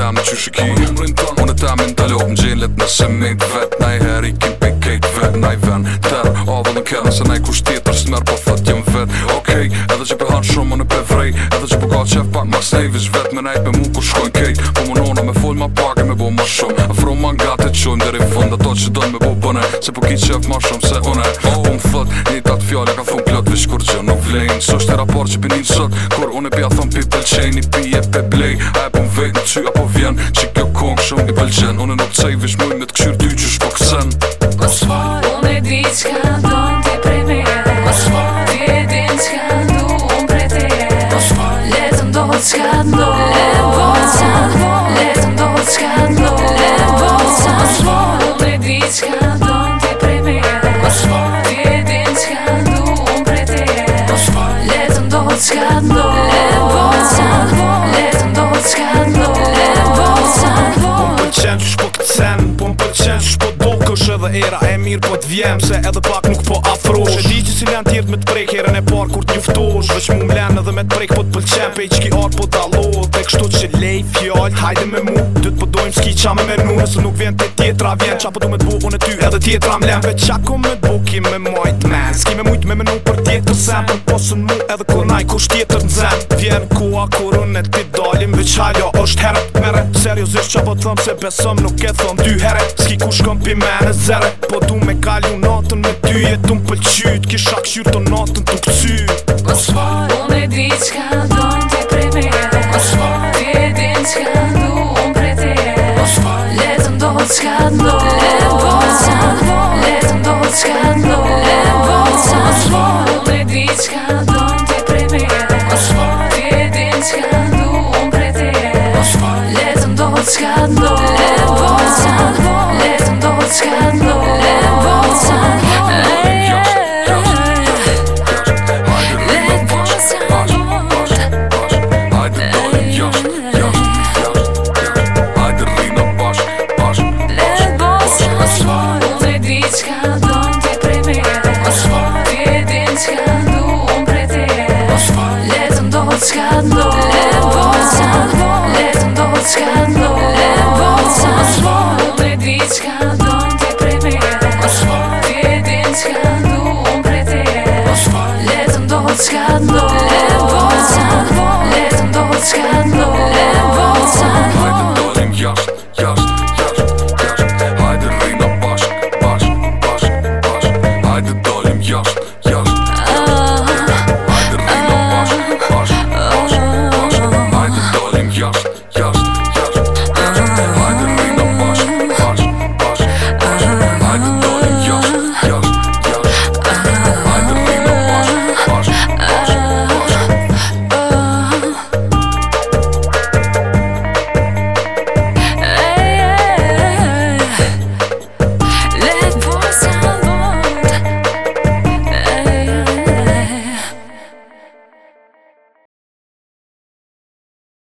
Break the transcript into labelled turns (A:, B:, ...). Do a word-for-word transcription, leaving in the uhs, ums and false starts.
A: tem në qyshe ki Unë e tem në dalop në gjenlet nëse mejt vet Na i her i kim pej kejt vet Na i ven ter avë dhe kërë Nëse na i kusht tjetër s'mer po thët jem vet Okej, edhe që pëhan shumë më në pe vrej Edhe që po ka qef pak mas nej Vish vet me nejt me mu ku shkojnë kejt Po më nona me full ma pak e me bo ma shumë Afro ma nga të qojmë deri fund Ato që dojnë me bo bëne Se po ki qef ma shumë se une Po më thët një tatë fjallë ka thun klot Vish kur gjë nuk vlejnë Së është e raport që pinin sot Kur unë e pja thon pi pëlqejn I pije pe blej A e po më vejt në qy apo vjen Që kjo kong shumë i pëlqen Unë nuk cej vish muj me t'këshyr ty që shpo kësen
B: Unë e di qka dojnë ti prej me Ti e din qka du unë prej te Letë ndohë qka ndohë Letë ndohë qka ndohë Unë e di qka dojnë ti prej me Ti e din qka du unë prej te Letë ndohë qka ndohë Letë ndohë qka ndohë
C: Po m'pëlqen që shpo këtësen Po m'pëlqen që shpo do kësh edhe era e mirë po t'vjem Se edhe pak nuk po afrosh E di që si len tjertë me t'prek herën e par kur t'njuftosh Veç mu m'len edhe me t'prek po t'pëlqen Pej qki art po t'allot E kështu që lej fjall Hajde me mu Dyt po dojmë s'ki qa me menu Nëse nuk vjen të tjetra vjen Qa po du me t'bu unë e ty edhe tjetra m'len Veç qa ko me t'bu ki me majt men S'ki me mujt me menu për tjetër sen Për posën mu edhe kur naj kush tjetër n'zen Vjen kua kur unë e ti dalim Veç halja është herët mere Seriosisht qa po thëm se besëm nuk e thëm dy here S'ki kush kom pi mene zere Po du me kalju natën me ty jetu m'pëlqyt Kisha këshyr të natën t'u këcy
B: Unë e di qka dojnë ti prej me Ti e din qka du unë prej te Letë ndohë qka ndohë Letë ndohë qka ndohë Unë e di qka dojnë ti prej me Ti e din qka du unë prej te Letë ndohë qka ndohë